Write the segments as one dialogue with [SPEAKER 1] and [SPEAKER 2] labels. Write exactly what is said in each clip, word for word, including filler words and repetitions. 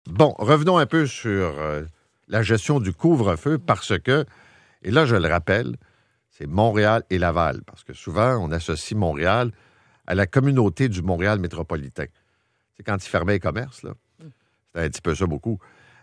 [SPEAKER 1] Bon, revenons un peu sur euh, la gestion du couvre-feu parce que, et là je le rappelle, c'est Montréal et Laval, parce que souvent on associe Montréal à la communauté du Montréal métropolitain. C'est quand ils fermaient les commerces, là. C'était un petit peu ça beaucoup.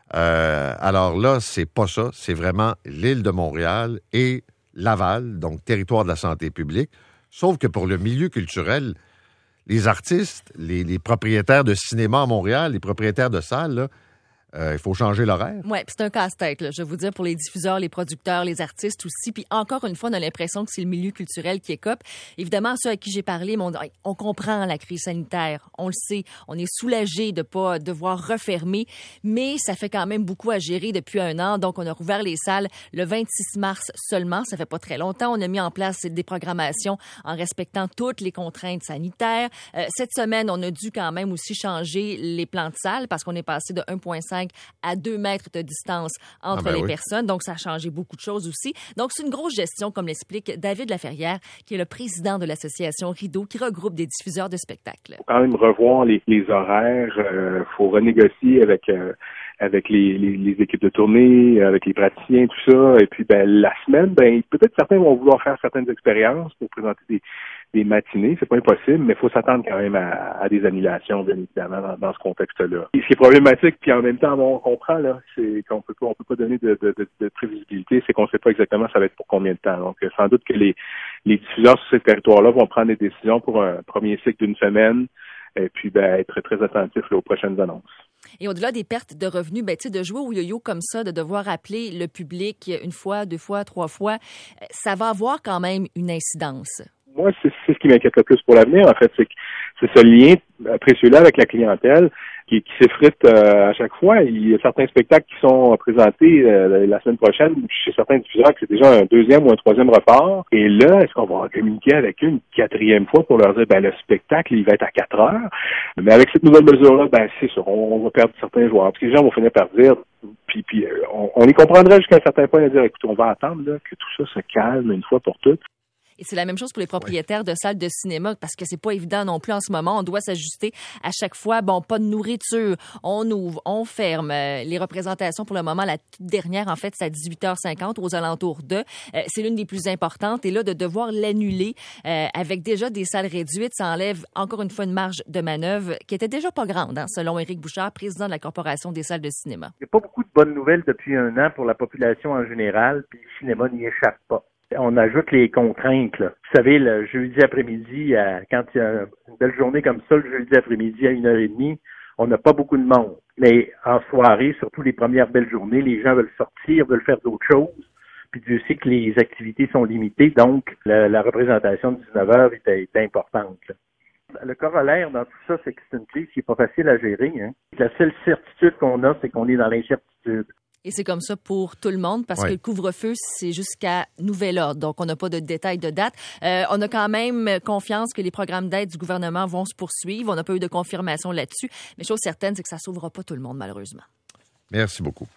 [SPEAKER 1] Euh, alors là, c'est pas ça, c'est vraiment l'île de Montréal et Laval, donc territoire de la santé publique. Sauf que pour le milieu culturel, les artistes, les, les propriétaires de cinéma à Montréal, les propriétaires de salles, là, euh, il faut changer l'horaire.
[SPEAKER 2] Oui, c'est un casse-tête, là, je vais vous dire, pour les diffuseurs, les producteurs, les artistes aussi. Puis encore une fois, on a l'impression que c'est le milieu culturel qui écope. Évidemment, ceux à qui j'ai parlé m'ont dit, on comprend la crise sanitaire, on le sait, on est soulagé de ne pas devoir refermer, mais ça fait quand même beaucoup à gérer depuis un an. Donc, on a rouvert les salles le vingt-six mars seulement. Ça fait pas très longtemps. On a mis en place des programmations en respectant toutes les contraintes sanitaires. Euh, cette semaine, on a dû quand même aussi changer les plans de salle parce qu'on est passé de un virgule cinq à deux mètres de distance entre
[SPEAKER 1] ah ben
[SPEAKER 2] les
[SPEAKER 1] oui.
[SPEAKER 2] personnes. Donc, ça a changé beaucoup de choses aussi. Donc, c'est une grosse gestion, comme l'explique David Laferrière, qui est le président de l'association Rideau, qui regroupe des diffuseurs de spectacles.
[SPEAKER 3] Il faut quand même revoir les, les horaires. Il euh, faut renégocier avec euh, avec les, les, les équipes de tournée, avec les praticiens, tout ça. Et puis, ben la semaine, ben peut-être certains vont vouloir faire certaines expériences pour présenter des des matinées, c'est pas impossible, mais il faut s'attendre quand même à, à des annulations, bien évidemment, dans, dans ce contexte-là. Et ce qui est problématique, puis en même temps, on comprend, là, c'est qu'on peut pas, on peut pas donner de, de, de, de prévisibilité, c'est qu'on sait pas exactement ça va être pour combien de temps. Donc, sans doute que les, les diffuseurs sur ces territoires-là vont prendre des décisions pour un premier cycle d'une semaine, et puis, ben, être très attentifs là, aux prochaines annonces.
[SPEAKER 2] Et au-delà des pertes de revenus, ben, tu sais, de jouer au yo-yo comme ça, de devoir appeler le public une fois, deux fois, trois fois, ça va avoir quand même une incidence.
[SPEAKER 3] Moi, c'est, c'est ce qui m'inquiète le plus pour l'avenir, en fait, c'est que c'est ce lien précieux-là avec la clientèle qui, qui s'effrite euh, à chaque fois. Il y a certains spectacles qui sont présentés euh, la semaine prochaine chez certains diffuseurs que c'est déjà un deuxième ou un troisième report. Et là, est-ce qu'on va communiquer avec eux une quatrième fois pour leur dire, ben le spectacle, il va être à quatre heures. Mais avec cette nouvelle mesure-là, ben c'est sûr, on, on va perdre certains joueurs. Parce que les gens vont finir par dire, puis, puis on, on les comprendrait jusqu'à un certain point à dire, écoute, on va attendre là, que tout ça se calme une fois pour toutes.
[SPEAKER 2] Et c'est la même chose pour les propriétaires de salles de cinéma parce que c'est pas évident non plus en ce moment. On doit s'ajuster à chaque fois. Bon, pas de nourriture. On ouvre, on ferme. Euh, les représentations, pour le moment, la toute dernière, en fait, c'est à dix-huit heures cinquante, aux alentours de. Euh, c'est l'une des plus importantes. Et là, de devoir l'annuler euh, avec déjà des salles réduites, ça enlève encore une fois une marge de manœuvre qui était déjà pas grande, hein, selon Éric Bouchard, président de la Corporation des salles de cinéma.
[SPEAKER 4] Il n'y a pas beaucoup de bonnes nouvelles depuis un an pour la population en général, puis le cinéma n'y échappe pas. On ajoute les contraintes, là. Vous savez, le jeudi après-midi, à, quand il y a une belle journée comme ça, le jeudi après-midi à une heure et demie, on n'a pas beaucoup de monde. Mais en soirée, surtout les premières belles journées, les gens veulent sortir, veulent faire d'autres choses. Puis Dieu sait que les activités sont limitées, donc la, la représentation de dix-neuf heures est, est importante, là. Le corollaire dans tout ça, c'est que c'est une crise qui n'est pas facile à gérer, hein. La seule certitude qu'on a, c'est qu'on est dans l'incertitude.
[SPEAKER 2] Et c'est comme ça pour tout le monde parce
[SPEAKER 1] ouais.
[SPEAKER 2] que le couvre-feu, c'est jusqu'à nouvel ordre. Donc, on n'a pas de détails de date. Euh, on a quand même confiance que les programmes d'aide du gouvernement vont se poursuivre. On n'a pas eu de confirmation là-dessus. Mais chose certaine, c'est que ça ne sauvera pas tout le monde, malheureusement.
[SPEAKER 1] Merci beaucoup.